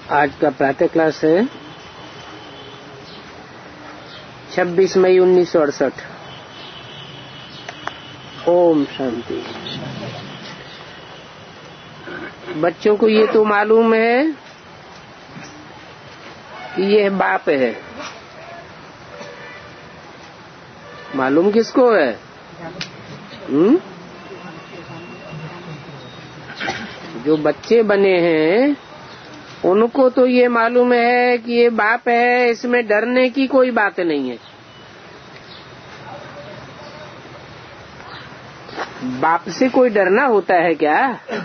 आज का प्रातः क्लास है 26 मई 1968। ओम शांति। बच्चों को ये तो मालूम है कि यह बाप है। मालूम किसको है? जो बच्चे बने हैं उनको तो ये मालूम है कि ये बाप है, इसमें डरने की कोई बात नहीं है। बाप से कोई डरना होता है क्या?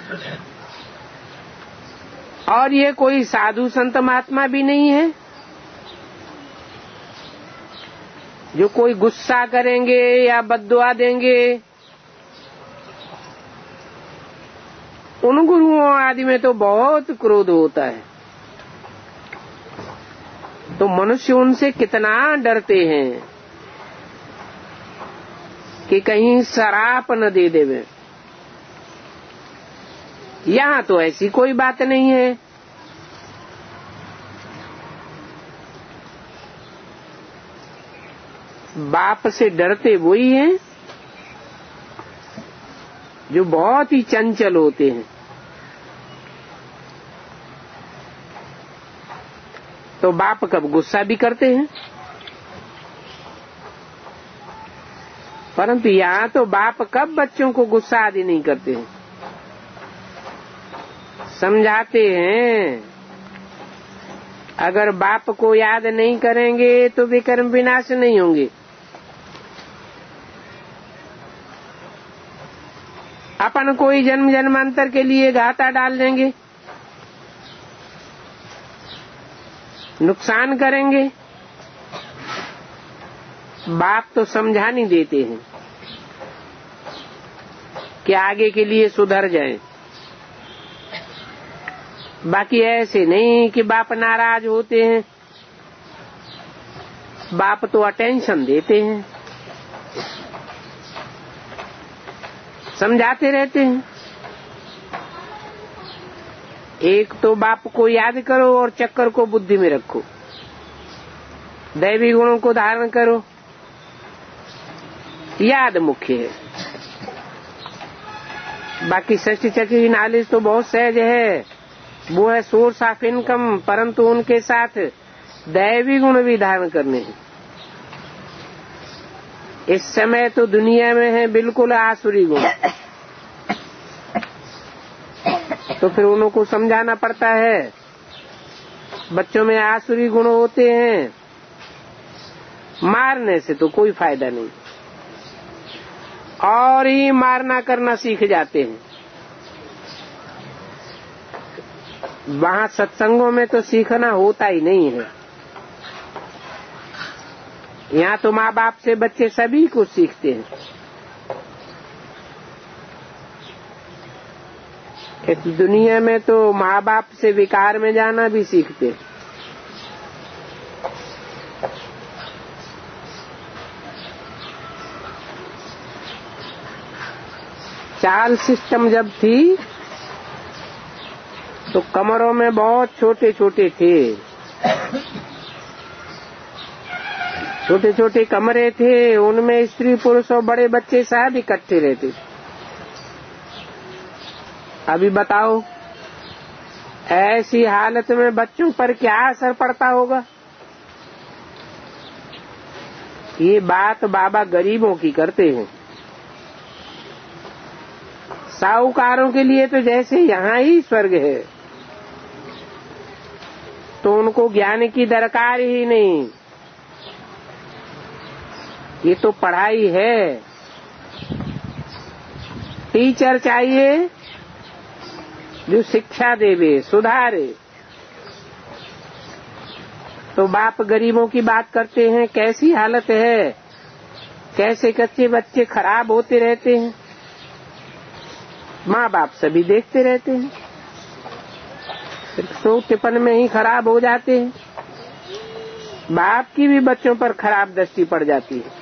और ये कोई साधु संत महात्मा भी नहीं है जो कोई गुस्सा करेंगे या बद्दुआ देंगे। उन गुरुओं आदि में तो बहुत क्रोध होता है, तो मनुष्य उनसे कितना डरते हैं कि कहीं सराप न दे देवे। यहाँ तो ऐसी कोई बात नहीं है। बाप से डरते वही हैं जो बहुत ही चंचल होते हैं। तो बाप कब गुस्सा भी करते हैं, परंतु यहाँ तो बाप कब बच्चों को गुस्सा आदि नहीं करते हैं, समझाते हैं। अगर बाप को याद नहीं करेंगे तो वे कर्म विनाश नहीं होंगे। अपन कोई जन्म जन्मांतर के लिए घाटा डाल देंगे, नुकसान करेंगे। बाप तो समझा नहीं देते हैं कि आगे के लिए सुधर जाएं। बाकी ऐसे नहीं कि बाप नाराज होते हैं। बाप तो अटेंशन देते हैं, समझाते रहते हैं। एक तो बाप को याद करो और चक्कर को बुद्धि में रखो, दैवी गुणों को धारण करो। याद मुख्य है। बाकी सृष्टि चक्र की नॉलेज तो बहुत सहज है, वो है सोर्स ऑफ इनकम, परंतु उनके साथ दैवी गुण भी धारण करने हैं। इस समय तो दुनिया में है बिल्कुल आसुरी गुण, तो फिर उनको समझाना पड़ता है। बच्चों में आसुरी गुण होते हैं, मारने से तो कोई फायदा नहीं, और ही मारना करना सीख जाते हैं। वहाँ सत्संगों में तो सीखना होता ही नहीं है। यहाँ तो माँ बाप से बच्चे सभी कुछ सीखते हैं। इस दुनिया में तो माँ बाप से विकार में जाना भी सीखते हैं। चाल सिस्टम जब थी तो कमरों में बहुत छोटे छोटे थे, छोटे छोटे कमरे थे, उनमें स्त्री पुरुष और बड़े बच्चे सब इकट्ठे रहते। अभी बताओ ऐसी हालत में बच्चों पर क्या असर पड़ता होगा। ये बात बाबा गरीबों की करते हैं। साहूकारों के लिए तो जैसे यहाँ ही स्वर्ग है, तो उनको ज्ञान की दरकार ही नहीं। ये तो पढ़ाई है, टीचर चाहिए जो शिक्षा देवे, सुधारे। तो बाप गरीबों की बात करते हैं, कैसी हालत है, कैसे कच्चे बच्चे खराब होते रहते हैं। माँ बाप सभी देखते रहते हैं, सिर्फ छोटेपन में ही खराब हो जाते हैं। बाप की भी बच्चों पर खराब दृष्टि पड़ जाती है।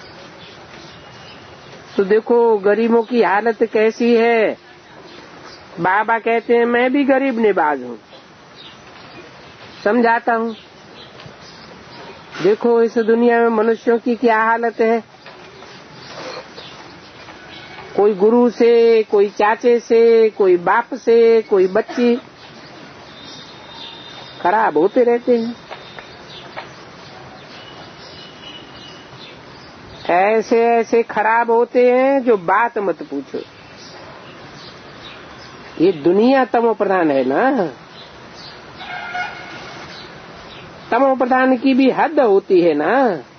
तो देखो गरीबों की हालत कैसी है। बाबा कहते हैं मैं भी गरीब निवाज हूँ, समझाता हूँ। देखो इस दुनिया में मनुष्यों की क्या हालत है। कोई गुरु से, कोई चाचे से, कोई बाप से, कोई बच्ची खराब होते रहते हैं। ऐसे ऐसे खराब होते हैं जो बात मत पूछो। ये दुनिया तमो प्रधान है ना। तमो प्रधान की भी हद होती है ना।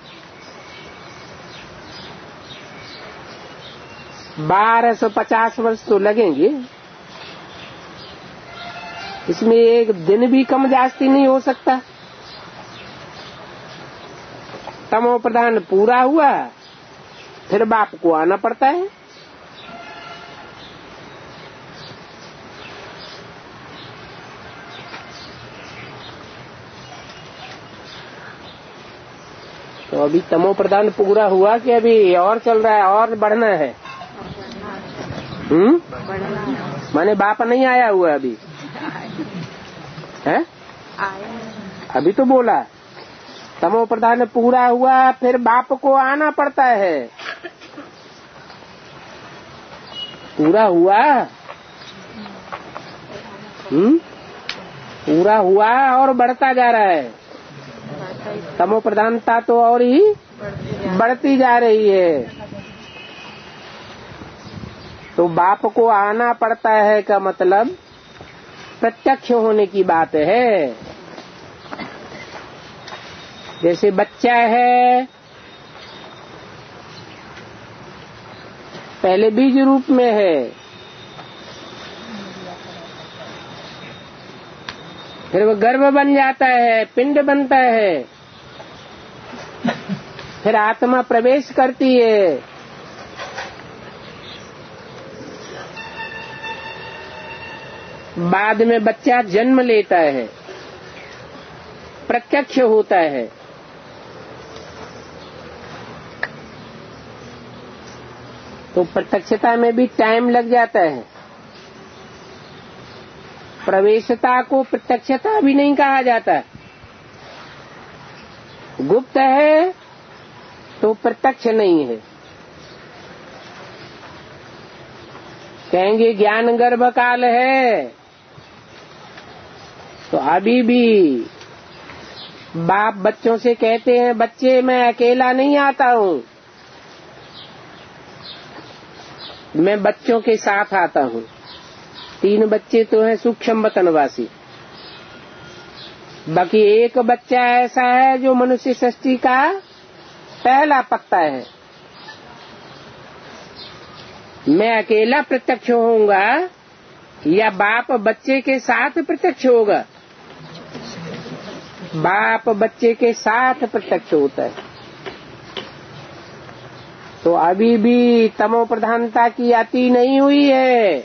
1250 वर्ष तो लगेंगे, इसमें एक दिन भी कम जास्ती नहीं हो सकता। तमो प्रधान पूरा हुआ, फिर बाप को आना पड़ता है। तो अभी तमो प्रधान पूरा हुआ कि अभी और चल रहा है, और बढ़ना है? माने बाप नहीं आया हुआ अभी है? अभी तो बोला तमो प्रधान पूरा हुआ, फिर बाप को आना पड़ता है। पूरा हुआ, पूरा हुआ और बढ़ता जा रहा है। तमो प्रधानता तो और ही बढ़ती जा रही है। तो बाप को आना पड़ता है का मतलब प्रत्यक्ष होने की बात है। जैसे बच्चा है, पहले बीज रूप में है, फिर वो गर्भ बन जाता है, पिंड बनता है, फिर आत्मा प्रवेश करती है। बाद में बच्चा जन्म लेता है, प्रत्यक्ष होता है। तो प्रत्यक्षता में भी टाइम लग जाता है। प्रवेशता को प्रत्यक्षता भी नहीं कहा जाता। गुप्त है तो प्रत्यक्ष नहीं है। कहेंगे ज्ञान गर्भ काल है, तो अभी भी बाप बच्चों से कहते हैं, बच्चे मैं अकेला नहीं आता हूँ, मैं बच्चों के साथ आता हूँ। 3 बच्चे तो हैं सूक्ष्म वतनवासी, बाकी एक बच्चा ऐसा है जो मनुष्य सृष्टि का पहला पत्ता है। मैं अकेला प्रत्यक्ष होऊंगा या बाप बच्चे के साथ प्रत्यक्ष होगा? बाप बच्चे के साथ प्रत्यक्ष होता है। तो अभी भी तमो प्रधानता की अति नहीं हुई है।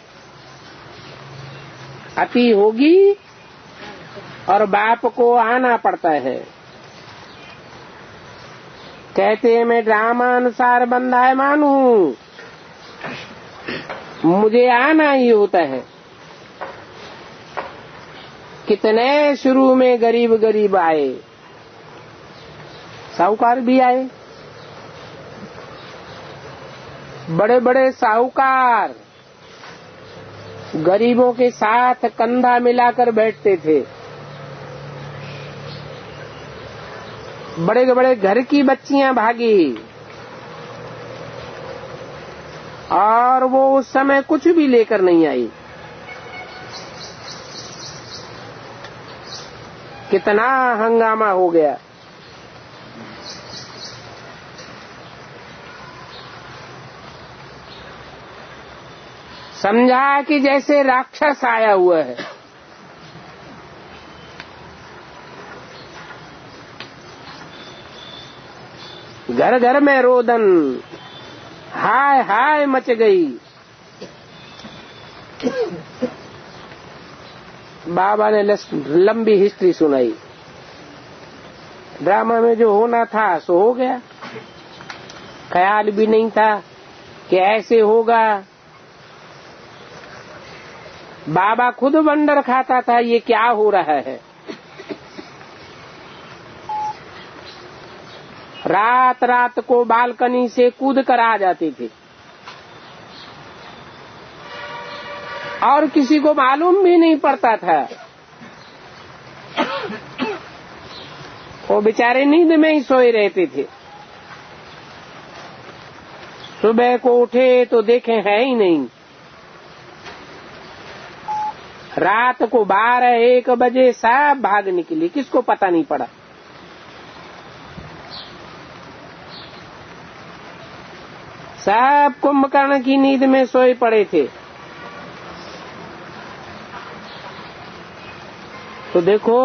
अति होगी और बाप को आना पड़ता है। कहते हैं मैं ड्रामानुसार बंधायमान हूँ, मुझे आना ही होता है। कितने शुरू में गरीब गरीब आए, साहूकार भी आए, बड़े बड़े साहूकार गरीबों के साथ कंधा मिलाकर बैठते थे। बड़े बड़े घर की बच्चियां भागी और वो उस समय कुछ भी लेकर नहीं आई। कितना हंगामा हो गया। समझा कि जैसे राक्षस आया हुआ है। घर घर में रोदन, हाय हाय मच गई। बाबा ने लंबी हिस्ट्री सुनाई। ड्रामा में जो होना था सो हो गया। ख्याल भी नहीं था कि ऐसे होगा। बाबा खुद वंडर खाता था ये क्या हो रहा है। रात रात को बालकनी से कूद कर आ जाते थे और किसी को मालूम भी नहीं पड़ता था। वो बेचारे नींद में ही सोए रहते थे। सुबह को उठे तो देखे है ही नहीं। रात को 12-1 बजे सब भाग निकली, किसको पता नहीं पड़ा। सब कुंभकर्ण की नींद में सोए पड़े थे। तो देखो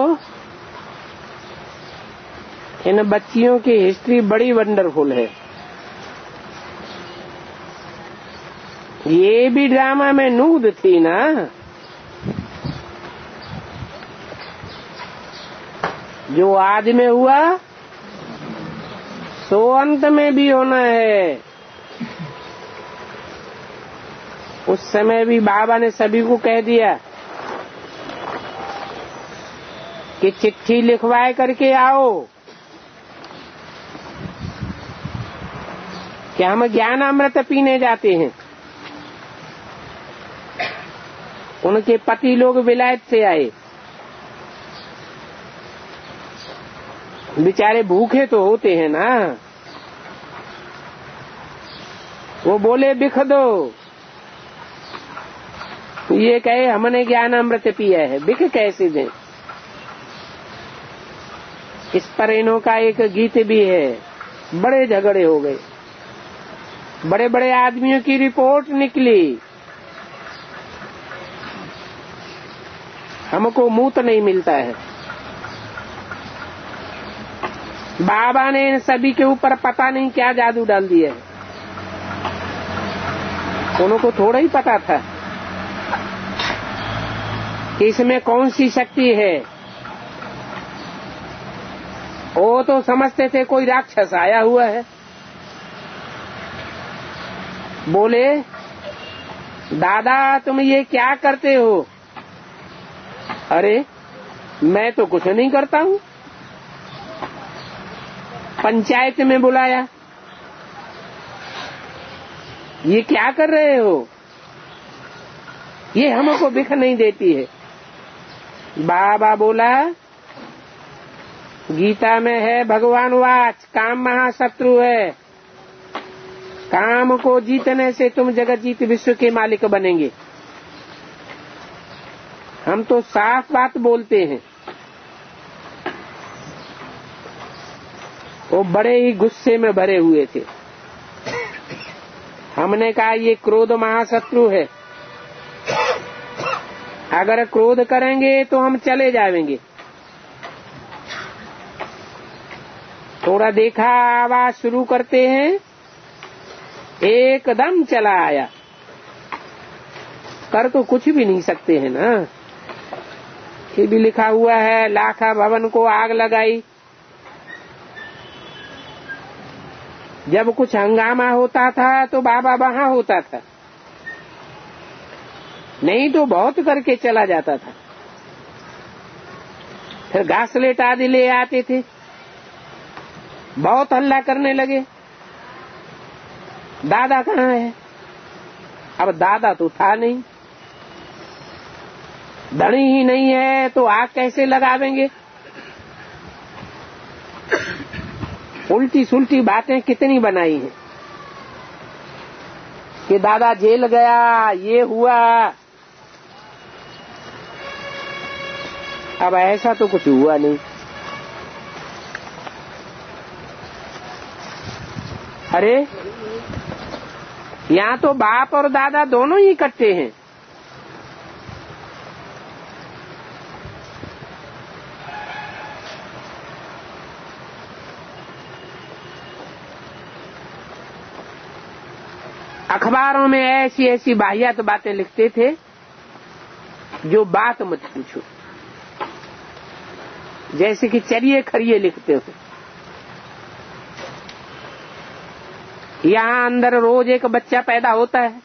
इन बच्चियों की हिस्ट्री बड़ी वंडरफुल है। ये भी ड्रामा में नूद थी ना। जो आज में हुआ सो अंत में भी होना है। उस समय भी बाबा ने सभी को कह दिया कि चिट्ठी लिखवाए करके आओ कि हम ज्ञान अमृत पीने जाते हैं। उनके पति लोग विलायत से आए, बेचारे भूखे तो होते हैं ना। वो बोले बिख दो। ये कहे हमने ज्ञान अमृत पिया है, बिख कैसे दें। इस पर इन्हों का एक गीत भी है। बड़े झगड़े हो गए, बड़े बड़े आदमियों की रिपोर्ट निकली, हमको मूत नहीं मिलता है। बाबा ने इन सभी के ऊपर पता नहीं क्या जादू डाल दिया है। उनको थोड़ा ही पता था कि इसमें कौन सी शक्ति है। वो तो समझते थे कोई राक्षस आया हुआ है। बोले दादा तुम ये क्या करते हो। अरे मैं तो कुछ नहीं करता हूँ। पंचायत में बुलाया, ये क्या कर रहे हो। ये हमको बिख नहीं देती है। बाबा बोला गीता में है भगवान वाच, काम महाशत्रु है। काम को जीतने से तुम जगत जीत विश्व के मालिक बनेंगे। हम तो साफ बात बोलते हैं। वो बड़े ही गुस्से में भरे हुए थे। हमने कहा ये क्रोध महाशत्रु है, अगर क्रोध करेंगे तो हम चले जाएंगे। थोड़ा देखा, आवाज शुरू करते हैं, एकदम चला आया। कर तो कुछ भी नहीं सकते हैं ना। ये भी लिखा हुआ है लाखा भवन को आग लगाई। जब कुछ हंगामा होता था तो बाबा वहां होता था, नहीं तो बहुत करके चला जाता था। फिर घासलेट आदि ले आते थे, बहुत हल्ला करने लगे। दादा कहाँ है। अब दादा तो था नहीं, धनी ही नहीं है तो आग कैसे लगावेंगे। उल्टी सुल्टी बातें कितनी बनाई हैं कि दादा जेल गया, ये हुआ। अब ऐसा तो कुछ हुआ नहीं। अरे यहाँ तो बाप और दादा दोनों ही इकट्ठे हैं। अखबारों में ऐसी ऐसी बाहियात बातें लिखते थे जो बात मत पूछो। जैसे कि चरिए खरिए लिखते हो। यहाँ अंदर रोज एक बच्चा पैदा होता है,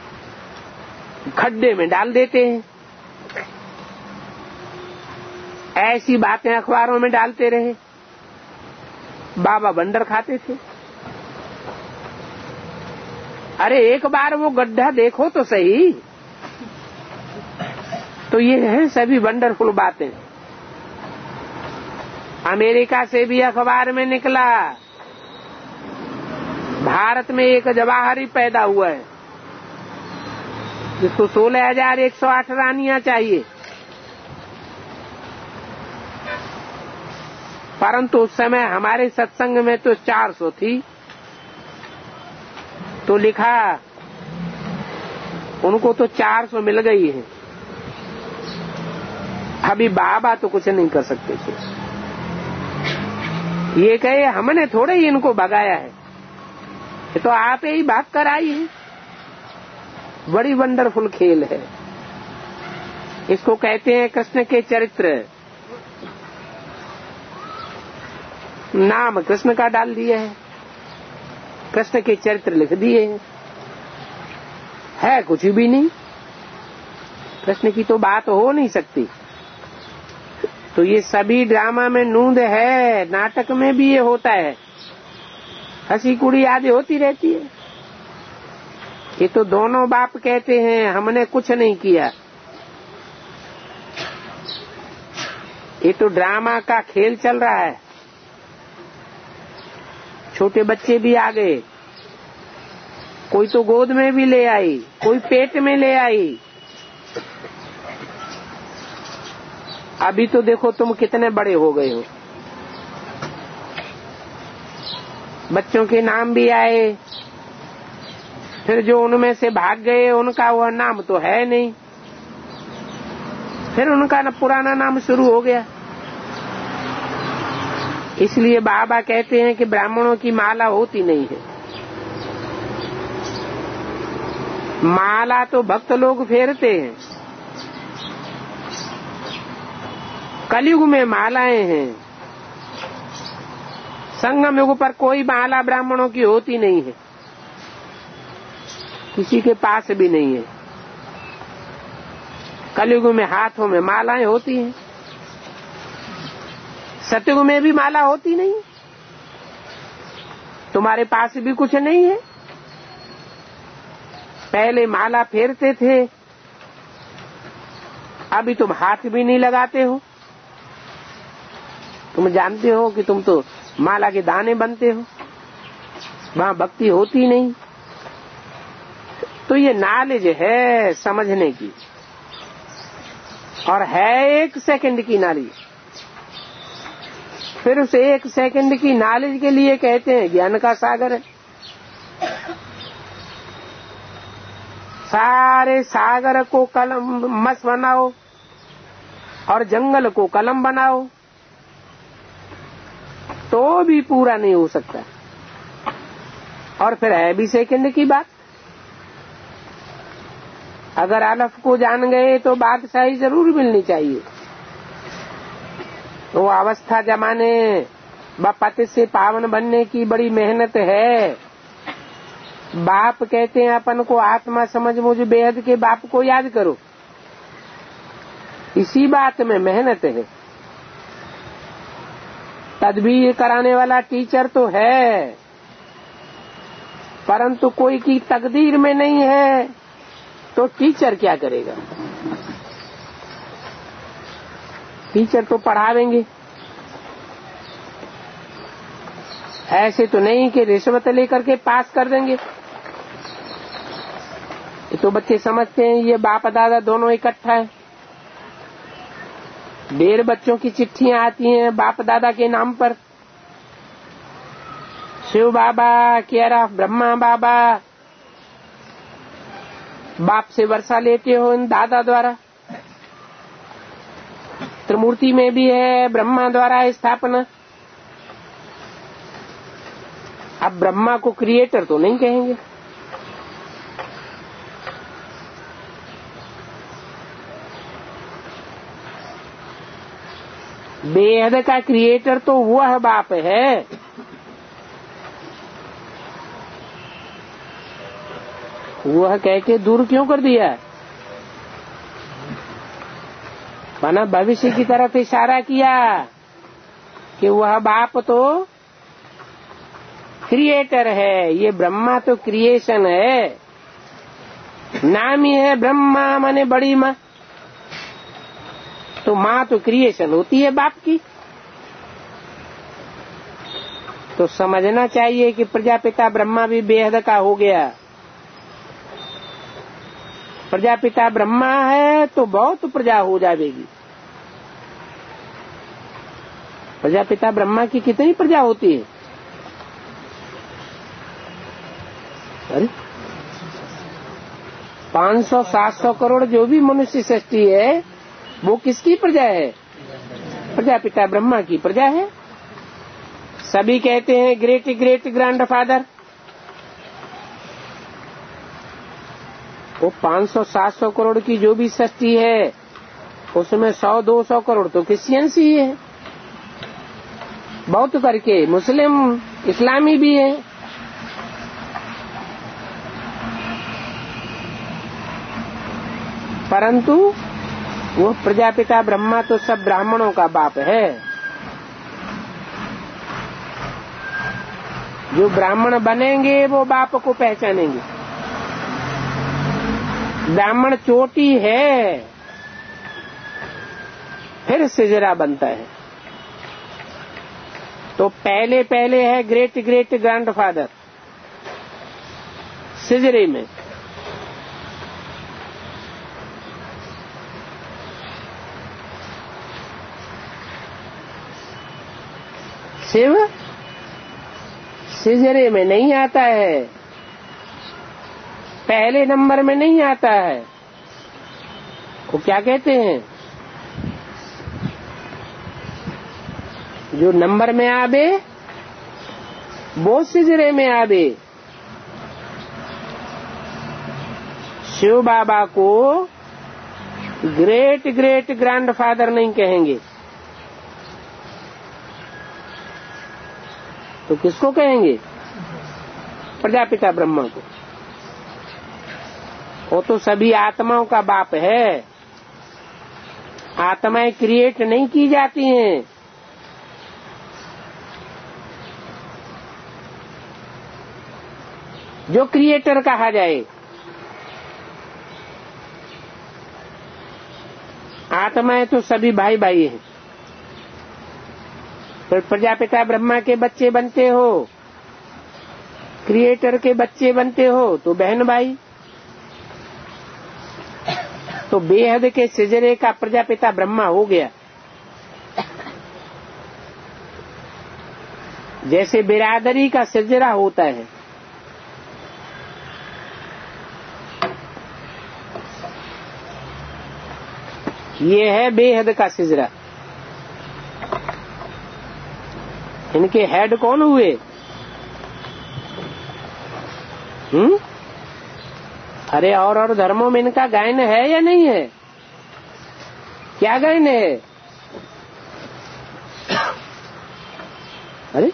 खड्डे में डाल देते हैं। ऐसी बातें अखबारों में डालते रहे। बाबा बंदर खाते थे। अरे एक बार वो गड्ढा देखो तो सही। तो ये है सभी वंडरफुल बातें। अमेरिका से भी अखबार में निकला, भारत में एक जवाहरी पैदा हुआ है जिसको 16,108 रानियां चाहिए, परंतु उस समय हमारे सत्संग में तो 400 थी। तो लिखा उनको तो 400 मिल गई है। अभी बाबा तो कुछ नहीं कर सकते थे। ये कहे हमने थोड़े ही इनको भगाया है, ये तो आप ही भाग कर आई है। बड़ी वंडरफुल खेल है। इसको कहते हैं कृष्ण के चरित्र। नाम कृष्ण का डाल दिया है, कृष्ण के चरित्र लिख दिए हैं। है कुछ भी नहीं। कृष्ण की तो बात हो नहीं सकती। तो ये सभी ड्रामा में नूंद है, नाटक में भी ये होता है। हंसी कुड़ी आदि होती रहती है। ये तो दोनों बाप कहते हैं हमने कुछ नहीं किया। ये तो ड्रामा का खेल चल रहा है। छोटे बच्चे भी आ गए, कोई तो गोद में भी ले आई, कोई पेट में ले आई। अभी तो देखो तुम कितने बड़े हो गए हो। बच्चों के नाम भी आए, फिर जो उनमें से भाग गए उनका वह नाम तो है नहीं, फिर उनका पुराना नाम शुरू हो गया। इसलिए बाबा कहते हैं कि ब्राह्मणों की माला होती नहीं है। माला तो भक्त लोग फेरते हैं। कलयुग में मालाएं हैं, संगम युग पर कोई माला ब्राह्मणों की होती नहीं है, किसी के पास भी नहीं है। कलयुग में हाथों में मालाएं होती हैं, सतयुग में भी माला होती नहीं। तुम्हारे पास भी कुछ नहीं है। पहले माला फेरते थे, अभी तुम हाथ भी नहीं लगाते हो। तुम जानते हो कि तुम तो माला के दाने बनते हो, वहां भक्ति होती नहीं। तो ये नॉलेज है समझने की, और है 1 सेकंड की नॉलेज। फिर उस 1 सेकंड की नॉलेज के लिए कहते हैं ज्ञान का सागर है। सारे सागर को कलम मस बनाओ और जंगल को कलम बनाओ तो भी पूरा नहीं हो सकता। और फिर है भी सेकंड की बात। अगर अलफ को जान गए तो बादशाही जरूर मिलनी चाहिए। तो अवस्था जमाने व पति से पावन बनने की बड़ी मेहनत है। बाप कहते हैं अपन को आत्मा समझ मुझ बेहद के बाप को याद करो। इसी बात में मेहनत है। तदबीर कराने वाला टीचर तो है, परंतु कोई की तकदीर में नहीं है तो टीचर क्या करेगा। टीचर तो पढ़ावेंगे, ऐसे तो नहीं कि रिश्वत लेकर के पास कर देंगे। ये तो बच्चे समझते हैं ये बाप दादा दोनों इकट्ठा है। ढेर बच्चों की चिट्ठियां आती हैं बाप दादा के नाम पर। शिव बाबा, केरा ब्रह्मा बाबा, बाप से वर्षा लेते हो इन दादा द्वारा। त्रिमूर्ति में भी है ब्रह्मा द्वारा स्थापना। अब ब्रह्मा को क्रिएटर तो नहीं कहेंगे। बेहद का क्रिएटर तो वह बाप है। वह कह के दूर क्यों कर दिया। माना भविष्य की तरफ इशारा किया कि वह बाप तो क्रिएटर है, ये ब्रह्मा तो क्रिएशन है। नाम ही है ब्रह्मा माने बड़ी माँ, तो माँ तो क्रिएशन होती है बाप की। तो समझना चाहिए कि प्रजापिता ब्रह्मा भी बेहद का हो गया। प्रजापिता ब्रह्मा है तो बहुत प्रजा हो जाएगी। प्रजापिता ब्रह्मा की कितनी प्रजा होती है? अरे 500-700 करोड़ जो भी मनुष्य सृष्टि है वो किसकी प्रजा है? प्रजापिता ब्रह्मा की प्रजा है। सभी कहते हैं ग्रेट ग्रेट ग्रैंडफादर। वो 500-700 करोड़ की जो भी सृष्टि है उसमें 100-200 करोड़ तो क्रिश्चियंस ही है, बहुत करके मुस्लिम इस्लामी भी है। परंतु वो प्रजापिता ब्रह्मा तो सब ब्राह्मणों का बाप है। जो ब्राह्मण बनेंगे वो बाप को पहचानेंगे। ब्राह्मण चोटी है फिर सिजरा बनता है। तो पहले पहले है ग्रेट ग्रेट ग्रैंडफादर सिजरे में। शिव सिजरे में नहीं आता है, पहले नंबर में नहीं आता है। वो क्या कहते हैं, जो नंबर में आवे वो सिजरे में आवे। शिव बाबा को ग्रेट ग्रेट ग्रैंडफादर नहीं कहेंगे तो किसको कहेंगे? प्रजापिता ब्रह्मा को। वो तो सभी आत्माओं का बाप है। आत्माएं क्रिएट नहीं की जाती हैं। जो क्रिएटर कहा जाए, आत्माएं तो सभी भाई भाई हैं। तो प्रजापिता ब्रह्मा के बच्चे बनते हो, क्रिएटर के बच्चे बनते हो तो बहन भाई। तो बेहद के सिजरे का प्रजापिता ब्रह्मा हो गया। जैसे बिरादरी का सिजरा होता है, ये है बेहद का सिजरा। इनके हेड कौन हुए? अरे और धर्मों में इनका गायन है या नहीं है? क्या गायन है? अरे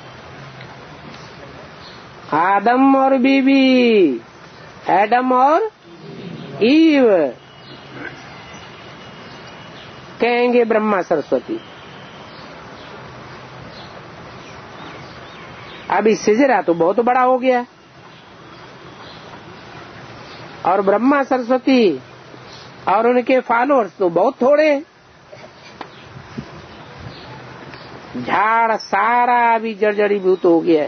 आदम और बीबी, एडम और ईव, कहेंगे ब्रह्मा सरस्वती। अभी सिजरा तो बहुत बड़ा हो गया और ब्रह्मा सरस्वती और उनके फॉलोअर्स तो बहुत थोड़े। झाड़ सारा अभी जर्जरीभूत हो गया है।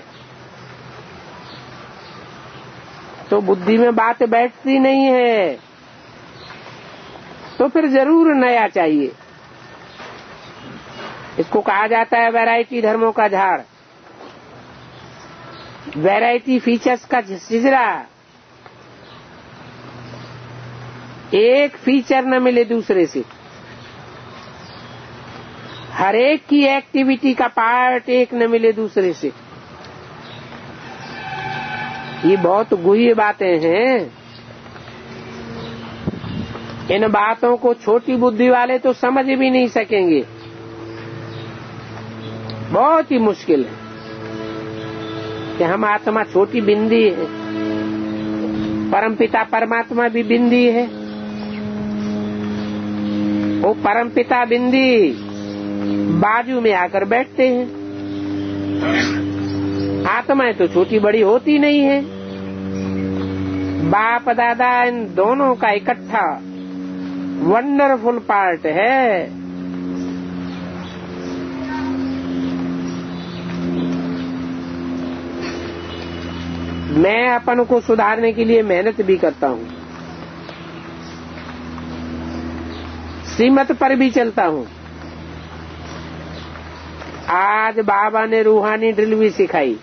तो बुद्धि में बात बैठती नहीं है, तो फिर जरूर नया चाहिए। इसको कहा जाता है वैरायटी धर्मों का झाड़, वैरायटी फीचर्स का सिजरा। एक फीचर न मिले दूसरे से, हर एक की एक्टिविटी का पार्ट एक न मिले दूसरे से। ये बहुत गुह्य बातें हैं। इन बातों को छोटी बुद्धि वाले तो समझ भी नहीं सकेंगे, बहुत ही मुश्किल है कि हम आत्मा छोटी बिंदी है, परमपिता परमात्मा भी बिंदी है। वो परमपिता बिंदी बाजू में आकर बैठते हैं। आत्माएं तो छोटी बड़ी होती नहीं है। बाप दादा इन दोनों का इकट्ठा वंडरफुल पार्ट है। मैं अपन को सुधारने के लिए मेहनत भी करता हूँ, श्रीमत पर भी चलता हूँ। आज बाबा ने रूहानी ड्रिल भी सिखाई,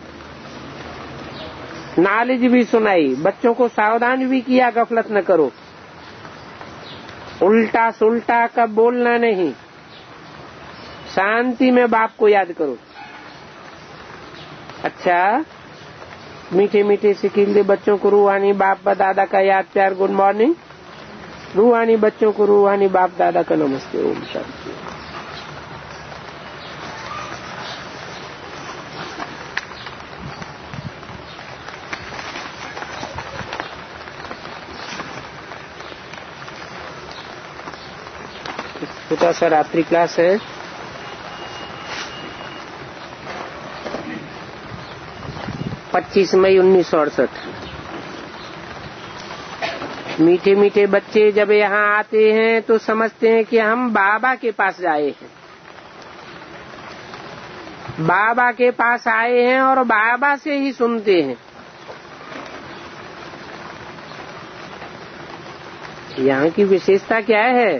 नॉलेज भी सुनाई, बच्चों को सावधान भी किया गफलत न करो, उल्टा सुल्टा का बोलना नहीं, शांति में बाप को याद करो। अच्छा, मीठे मीठे सिकीले बच्चों को रूहानी बाप दादा का याद प्यार गुड मॉर्निंग, रूहानी बच्चों को रूहानी बाप दादा का नमस्ते, ओम शांति। छोटा सा रात्रि क्लास है। मई 1968। मीठे मीठे बच्चे जब यहाँ आते हैं तो समझते हैं कि हम बाबा के पास आए हैं, बाबा के पास आए हैं और बाबा से ही सुनते हैं। यहाँ की विशेषता क्या है?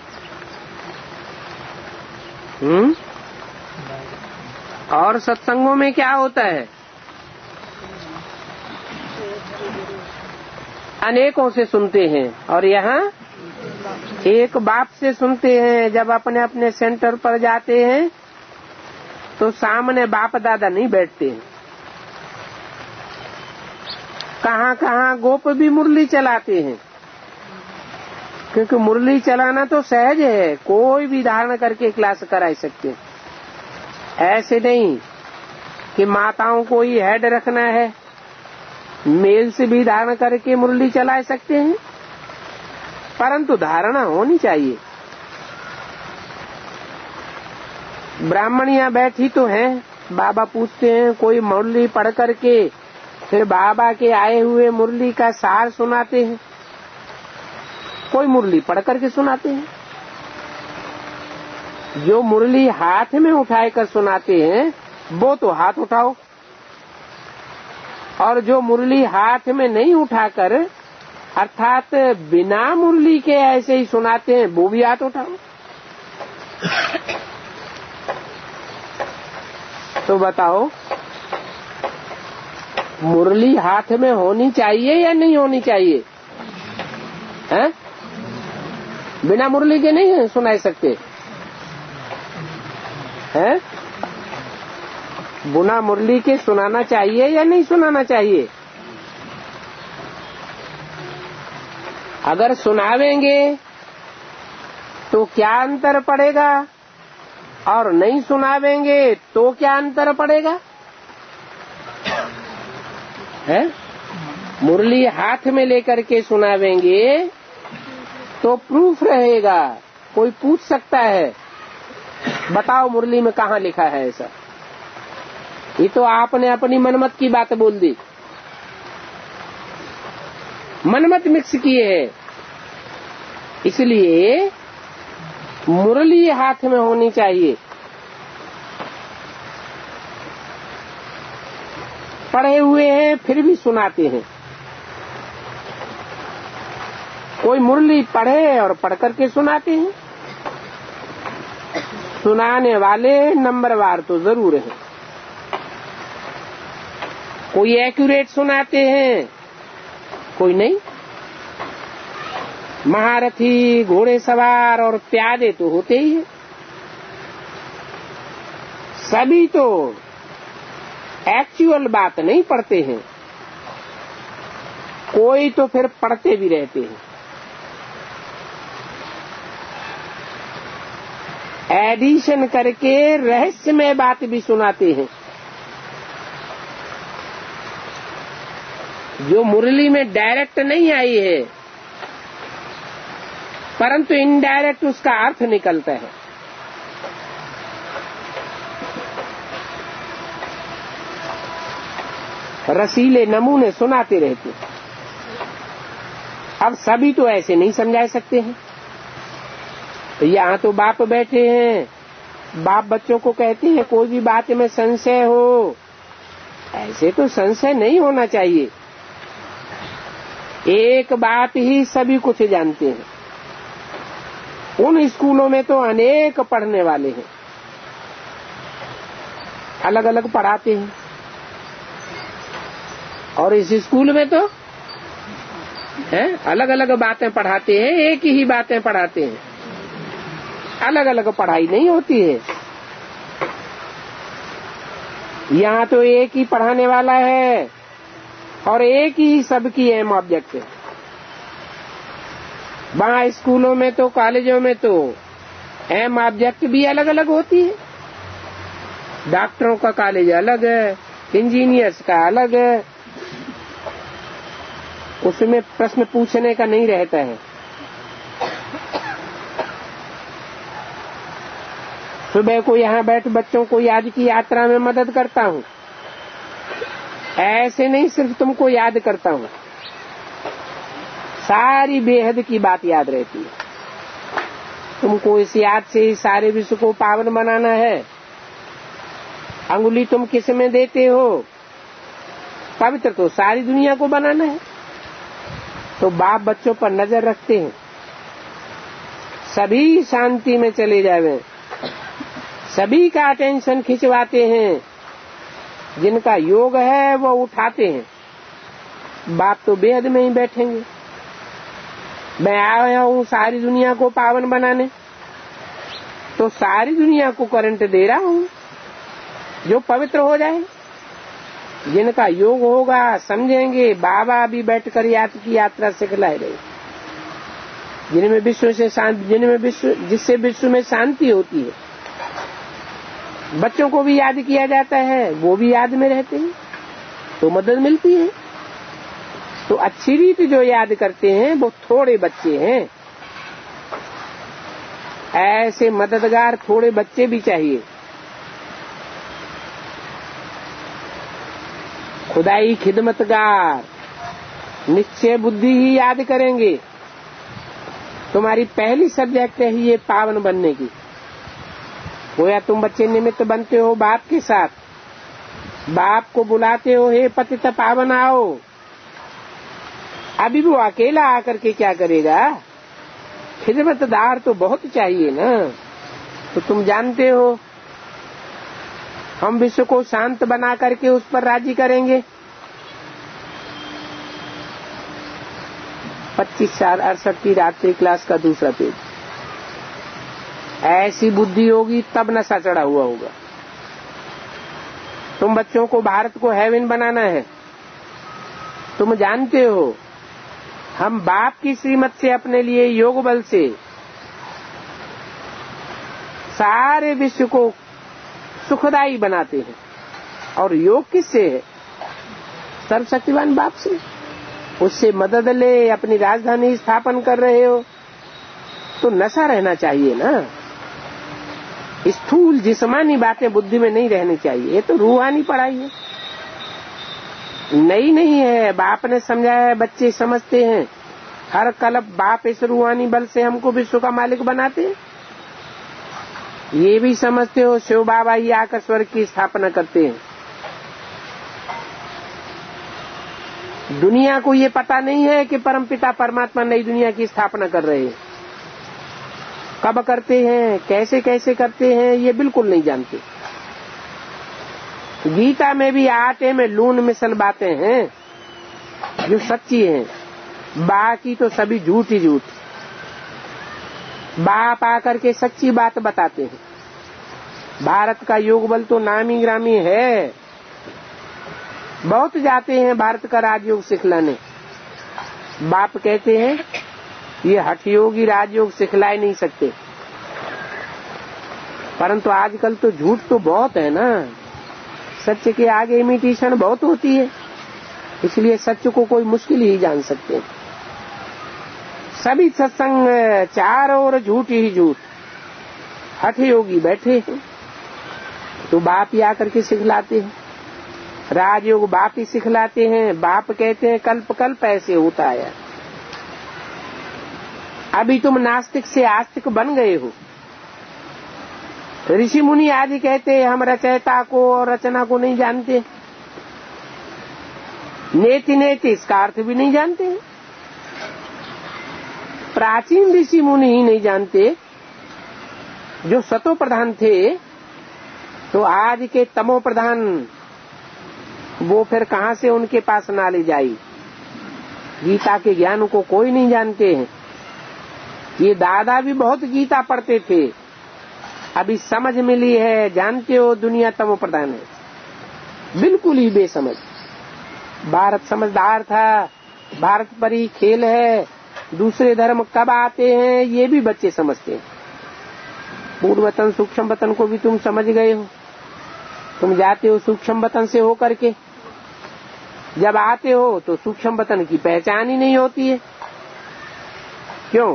और सत्संगों में क्या होता है? अनेकों से सुनते हैं और यहाँ एक बाप से सुनते हैं। जब अपने अपने सेंटर पर जाते हैं तो सामने बाप दादा नहीं बैठते हैं। कहाँ कहाँ गोप भी मुरली चलाते हैं, क्योंकि मुरली चलाना तो सहज है, कोई भी धारण करके क्लास करा सकते हैं। ऐसे नहीं कि माताओं को ही हेड रखना है, मेल से भी धारण करके मुरली चला सकते हैं, परंतु धारणा होनी चाहिए। ब्राह्मणियां बैठी तो हैं, बाबा पूछते हैं, कोई मुरली पढ़ करके फिर बाबा के आए हुए मुरली का सार सुनाते हैं, कोई मुरली पढ़ करके सुनाते हैं। जो मुरली हाथ में उठाए कर सुनाते हैं वो तो हाथ उठाओ, और जो मुरली हाथ में नहीं उठाकर अर्थात बिना मुरली के ऐसे ही सुनाते हैं वो भी हाथ उठाओ। तो बताओ, मुरली हाथ में होनी चाहिए या नहीं होनी चाहिए? हैं? बिना मुरली के नहीं सुना सकते हैं? बिना मुरली के सुनाना चाहिए या नहीं सुनाना चाहिए? अगर सुनावेंगे तो क्या अंतर पड़ेगा, और नहीं सुनावेंगे तो क्या अंतर पड़ेगा? है? मुरली हाथ में लेकर के सुनावेंगे तो प्रूफ रहेगा, कोई पूछ सकता है बताओ मुरली में कहाँ लिखा है ऐसा। ये तो आपने अपनी मनमत की बात बोल दी, मनमत मिक्स किए है। इसलिए मुरली हाथ में होनी चाहिए। पढ़े हुए हैं फिर भी सुनाते हैं। कोई मुरली पढ़े और पढ़ करके सुनाते हैं। सुनाने वाले नंबरवार तो जरूर है। कोई एक्यूरेट सुनाते हैं, कोई नहीं। महारथी, घोड़े सवार और प्यादे तो होते ही हैं। सभी तो एक्चुअल बात नहीं पढ़ते हैं, कोई तो फिर पढ़ते भी रहते हैं। एडिशन करके रहस्यमय बात भी सुनाते हैं। जो मुरली में डायरेक्ट नहीं आई है, परंतु इनडायरेक्ट उसका अर्थ निकलता है। रसीले नमूने सुनाते रहते। अब सभी तो ऐसे नहीं समझा सकते हैं। तो यहाँ तो बाप बैठे हैं, बाप बच्चों को कहते हैं कोई भी बात में संशय हो, ऐसे तो संशय नहीं होना चाहिए। एक बात ही सभी कुछ जानते हैं। उन स्कूलों में तो अनेक पढ़ने वाले हैं, अलग अलग पढ़ाते हैं, और इस स्कूल में तो अलग अलग बातें पढ़ाते हैं, एक ही बातें पढ़ाते हैं, अलग अलग पढ़ाई नहीं होती है। यहाँ तो एक ही पढ़ाने वाला है और एक ही सबकी एम ऑब्जेक्ट है। वहाँ स्कूलों में तो, कॉलेजों में तो एम ऑब्जेक्ट भी अलग अलग होती है। डॉक्टरों का कॉलेज अलग है, इंजीनियर्स का अलग है, उसमें प्रश्न पूछने का नहीं रहता है। सुबह को यहाँ बैठ बच्चों को आज की यात्रा में मदद करता हूँ, ऐसे नहीं सिर्फ तुमको याद करता हूँ, सारी बेहद की बात याद रहती है। तुमको इस याद से ही सारे विश्व को पावन बनाना है। अंगुली तुम किस में देते हो, पवित्र तो सारी दुनिया को बनाना है। तो बाप बच्चों पर नजर रखते हैं, सभी शांति में चले जावे, सभी का अटेंशन खिंचवाते हैं, जिनका योग है वो उठाते हैं। बाप तो बेहद में ही बैठेंगे। मैं आया हूँ सारी दुनिया को पावन बनाने, तो सारी दुनिया को करंट दे रहा हूँ जो पवित्र हो जाए। जिनका योग होगा समझेंगे, बाबा भी बैठकर याद की यात्रा सिखलाए रहे। जिनमें जिससे विश्व में शांति होती है, बच्चों को भी याद किया जाता है, वो भी याद में रहते हैं, तो मदद मिलती है। तो अच्छी रीति जो याद करते हैं वो थोड़े बच्चे हैं। ऐसे मददगार थोड़े बच्चे भी चाहिए। खुदाई खिदमतगार निश्चय बुद्धि ही याद करेंगे। तुम्हारी पहली सब्जेक्ट है ये पावन बनने की। गोया तुम बच्चे निमित्त बनते हो बाप के साथ, बाप को बुलाते हो, हे पतित पावन आओ। अभी वो अकेला आकर के क्या करेगा? खिदमतदार तो बहुत चाहिए ना। तो तुम जानते हो हम विश्व को शांत बना करके उस पर राजी करेंगे। 25/68 की रात्रि क्लास का दूसरा पेज। ऐसी बुद्धि होगी तब नशा चढ़ा हुआ होगा। तुम बच्चों को भारत को हेवन बनाना है। तुम जानते हो हम बाप की श्रीमत से अपने लिए योग बल से सारे विश्व को सुखदायी बनाते हैं। और योग किससे है? सर्वशक्तिवान बाप से। उससे मदद ले, अपनी राजधानी स्थापन कर रहे हो तो नशा रहना चाहिए ना। स्थूल जिस्मानी बातें बुद्धि में नहीं रहनी चाहिए। ये तो रूहानी पढ़ाई है, नई नहीं है। बाप ने समझाया है, बच्चे समझते हैं। हर कल्प बाप इस रूहानी बल से हमको विश्व का मालिक बनाते हैं। ये भी समझते हो शिव बाबा ही आकर स्वर्ग की स्थापना करते हैं। दुनिया को ये पता नहीं है कि परमपिता परमात्मा नई दुनिया की स्थापना कर रहे हैं। कब करते हैं, कैसे कैसे करते हैं, ये बिल्कुल नहीं जानते। गीता में भी आटे में लून मिसल बातें हैं जो सच्ची हैं, बाकी तो सभी झूठ ही झूठ। बाप आकर के सच्ची बात बताते हैं। भारत का योग बल तो नामी ग्रामी है। बहुत जाते हैं भारत का राजयोग सिखलाने। बाप कहते हैं ये हठयोगी राजयोग सिखला नहीं सकते। परंतु आजकल तो झूठ तो बहुत है ना। सत्य के आगे इमिटेशन बहुत होती है, इसलिए सत्य को कोई मुश्किल ही जान सकते हैं। सभी सत्संग चारों ओर झूठ ही झूठ। हठ योगी बैठे हैं तो बाप ही आकर के सिखलाते हैं, राजयोग बाप ही सिखलाते हैं। बाप कहते हैं कल्प कल्प ऐसे होता है। अभी तुम नास्तिक से आस्तिक बन गए हो। ऋषि मुनि आदि कहते हैं हम रचयिता को और रचना को नहीं जानते, नेति नेति इसका अर्थ भी नहीं जानते हैं। प्राचीन ऋषि मुनि ही नहीं जानते जो सतो प्रधान थे, तो आज के तमो प्रधान वो फिर कहां से उनके पास नॉलेज आई। गीता के ज्ञान को कोई नहीं जानते हैं। ये दादा भी बहुत गीता पढ़ते थे, अभी समझ मिली है। जानते हो दुनिया तमो प्रधान है, बिल्कुल ही बेसमझ। भारत समझदार था, भारत पर ही खेल है। दूसरे धर्म कब आते हैं ये भी बच्चे समझते हैं। पूर्ण वतन सूक्ष्म वतन को भी तुम समझ गए हो। तुम जाते हो सूक्ष्म वतन से होकर के, जब आते हो तो सूक्ष्म वतन की पहचान ही नहीं होती है। क्यों?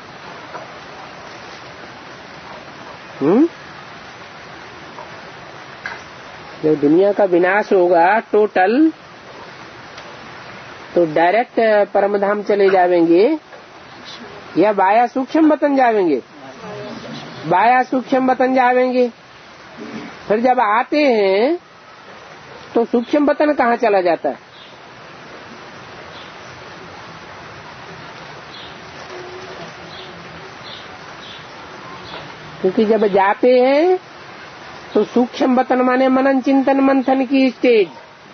जब दुनिया का विनाश होगा टोटल, तो डायरेक्ट परमधाम चले जावेंगे या वाया सूक्ष्म वतन जावेंगे? वाया सूक्ष्म वतन जावेंगे। फिर जब आते हैं तो सूक्ष्म वतन कहाँ चला जाता है? क्योंकि जब जाते हैं तो सूक्ष्म वतन माने मनन चिंतन मंथन की स्टेज।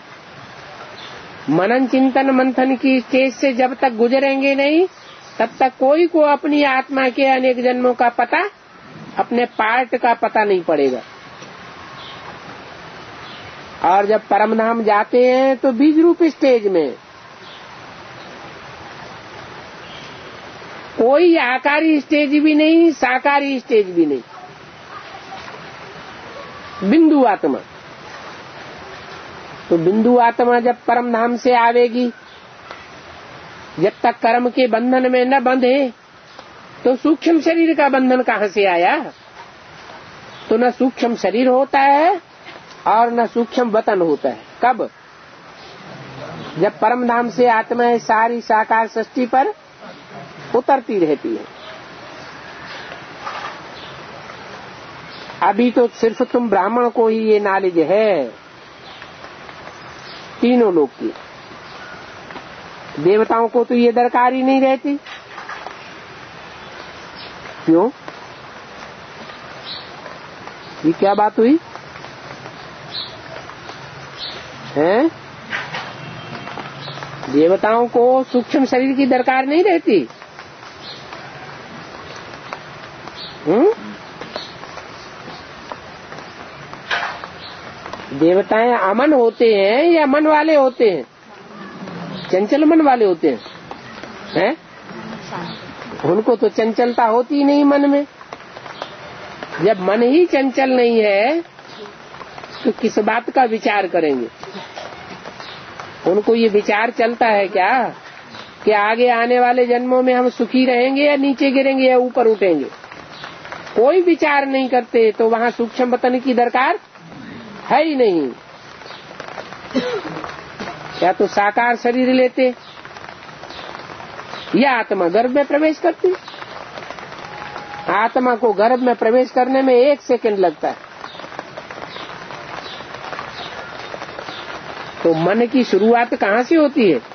मनन चिंतन मंथन की स्टेज से जब तक गुजरेंगे नहीं, तब तक कोई को अपनी आत्मा के अनेक जन्मों का पता, अपने पार्ट का पता नहीं पड़ेगा। और जब परमधाम जाते हैं तो बीज रूप स्टेज में कोई आकारी स्टेज भी नहीं, साकारी स्टेज भी नहीं, बिंदु आत्मा। तो बिंदु आत्मा जब परमधाम से आवेगी, जब तक कर्म के बंधन में न बंधे, तो सूक्ष्म शरीर का बंधन कहाँ से आया? तो न सूक्ष्म शरीर होता है और न सूक्ष्म वतन होता है। कब? जब परमधाम से आत्मा सारी साकार सृष्टि पर उतरती रहती है। अभी तो सिर्फ तुम ब्राह्मण को ही ये नॉलेज है, तीनों लोग की। देवताओं को तो ये दरकार ही नहीं रहती। क्यों? ये क्या बात हुई है? देवताओं को सूक्ष्म शरीर की दरकार नहीं रहती। देवताएं अमन होते हैं या मन वाले होते हैं? चंचल मन वाले होते हैं? उनको तो चंचलता होती ही नहीं मन में। जब मन ही चंचल नहीं है तो किस बात का विचार करेंगे? उनको ये विचार चलता है क्या कि आगे आने वाले जन्मों में हम सुखी रहेंगे या नीचे गिरेंगे या ऊपर उठेंगे? कोई विचार नहीं करते, तो वहाँ सूक्ष्म वतन की दरकार है ही नहीं। या तो साकार शरीर लेते या आत्मा गर्भ में प्रवेश करती। आत्मा को गर्भ में प्रवेश करने में 1 सेकंड लगता है। तो मन की शुरुआत कहाँ से होती है?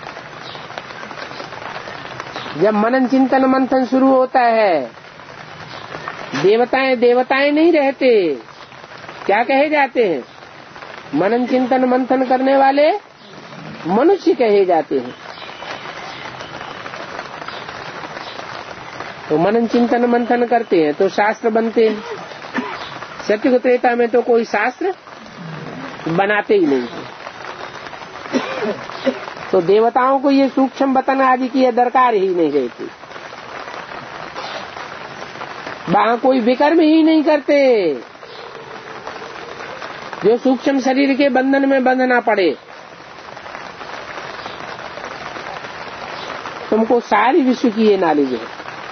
जब मनन चिंतन मंथन शुरू होता है। देवताएं नहीं रहते, क्या कहे जाते हैं? मनन चिंतन मंथन करने वाले मनुष्य कहे जाते हैं। तो मनन चिंतन मंथन करते हैं तो शास्त्र बनते हैं। सत्युग त्रेता में तो कोई शास्त्र बनाते ही नहीं। तो देवताओं को ये सूक्ष्म वतन आदि की दरकार ही नहीं रहती। वहां कोई विकर्म ही नहीं करते जो सूक्ष्म शरीर के बंधन में बंधना पड़े। तो तुमको सारी विश्व की ये नॉलेज है।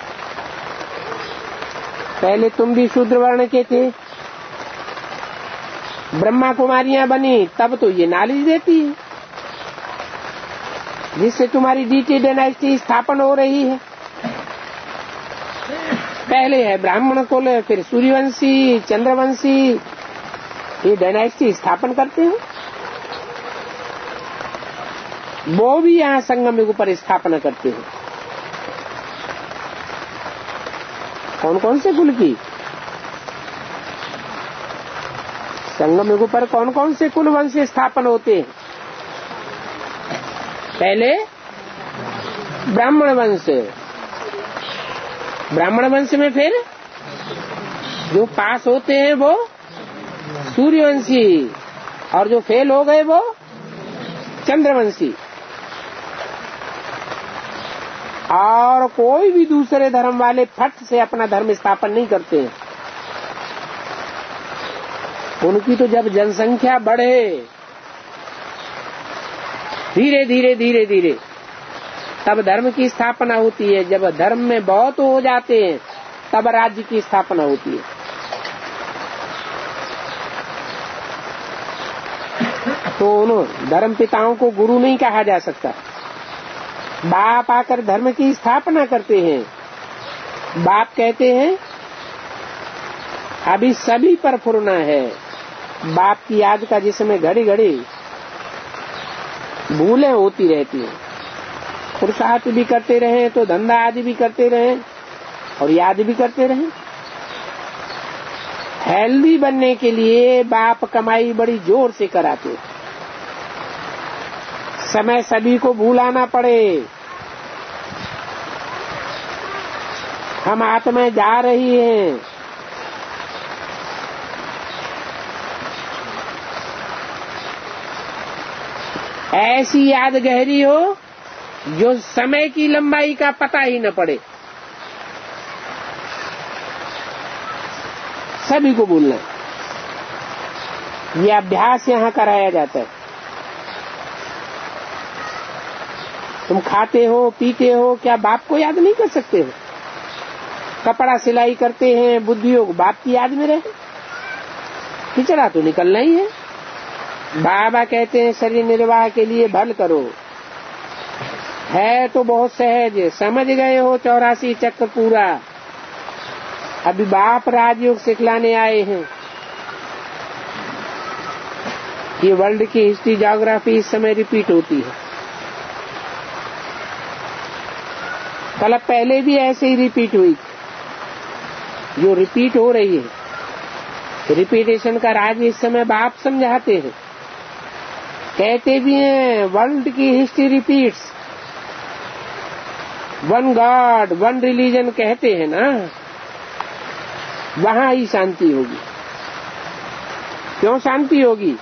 पहले तुम भी शूद्र वर्ण के थे, ब्रह्मा कुमारियां बनी, तब तो ये नॉलेज देती है जिससे तुम्हारी डीटी डायनेस्टी स्थापन हो रही है। पहले है ब्राह्मण कुल, फिर सूर्यवंशी, चंद्रवंशी, ये डायनेस्टी स्थापन करते हैं। वो भी यहाँ संगम युग पर स्थापना करते हैं। कौन कौन से कुल की? संगम युग पर कौन कौन से कुल वंश स्थापन होते हैं? पहले ब्राह्मण वंश, ब्राह्मण वंश में फिर जो पास होते हैं वो सूर्यवंशी, और जो फेल हो गए वो चंद्रवंशी। और कोई भी दूसरे धर्म वाले फट से अपना धर्म स्थापन नहीं करते हैं। उनकी तो जब जनसंख्या बढ़े, धीरे धीरे धीरे धीरे तब धर्म की स्थापना होती है। जब धर्म में बहुत हो जाते हैं तब राज्य की स्थापना होती है। तो उन धर्म पिताओं को गुरु नहीं कहा जा सकता। बाप आकर धर्म की स्थापना करते हैं। बाप कहते हैं अभी सभी पर फुरना है। बाप की याद का जिसमें घड़ी घड़ी भूलें होती रहती हैं, पुरुषार्थ भी करते रहे तो धंधा आदि भी करते रहे और याद भी करते रहे। हेल्दी बनने के लिए बाप कमाई बड़ी जोर से कराते, समय सभी को भूलाना पड़े। हम आत्माएं जा रही हैं, ऐसी याद गहरी हो जो समय की लंबाई का पता ही न पड़े। सभी को भूलना, ये अभ्यास यहाँ कराया जाता है। तुम खाते हो पीते हो, क्या बाप को याद नहीं कर सकते हो? कपड़ा सिलाई करते हैं, बुद्धियोग बाप की याद में रहे, खिचड़ा तो निकलना ही है। बाबा कहते हैं शरीर निर्वाह के लिए भल करो, है तो बहुत सहज, समझ गए हो 84 चक्र पूरा। अभी बाप राजयोग सिखलाने आए हैं। ये वर्ल्ड की हिस्ट्री ज्योग्राफी इस समय रिपीट होती है। कल पहले भी ऐसे ही रिपीट हुई, जो रिपीट हो रही है। रिपीटेशन का राज इस समय बाप समझाते हैं। कहते भी हैं वर्ल्ड की history repeats, one god one religion कहते हैं ना, वहां ही शांति होगी। क्यों शांति होगी?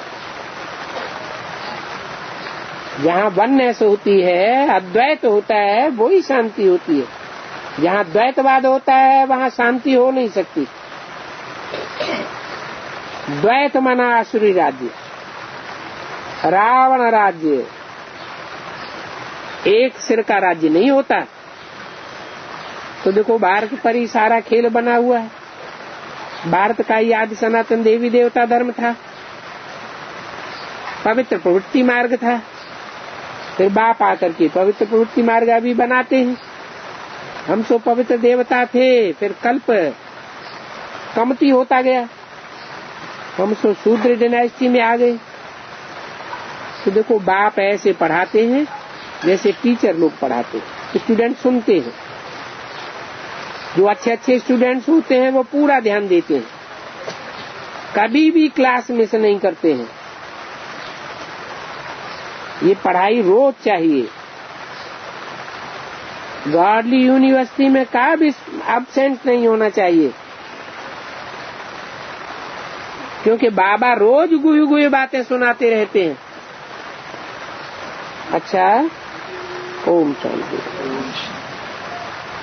जहां वननेस होती है, अद्वैत होता है, वो ही शांति होती है। जहां द्वैतवाद होता है वहां शांति हो नहीं सकती। द्वैत मना आसुरी राज्य, रावण राज्य, एक सिर का राज्य नहीं होता। तो देखो भारत पर ही सारा खेल बना हुआ है। भारत का ही आदि सनातन देवी देवता धर्म था, पवित्र प्रवृत्ति मार्ग था। फिर बाप आकर के पवित्र प्रवृत्ति मार्ग अभी बनाते हैं। हम सो पवित्र देवता थे, फिर कल्प कमती होता गया, हम सो शूद्र डायनेस्टी में आ गए। तो देखो बाप ऐसे पढ़ाते हैं जैसे टीचर लोग पढ़ाते हैं, स्टूडेंट सुनते हैं। जो अच्छे अच्छे स्टूडेंट्स होते हैं वो पूरा ध्यान देते हैं, कभी भी क्लास मिस नहीं करते हैं। ये पढ़ाई रोज चाहिए। गॉडली यूनिवर्सिटी में का भी एब्सेंट नहीं होना चाहिए, क्योंकि बाबा रोज गुई गुई बातें सुनाते रहते हैं। अच्छा, ओम शांति।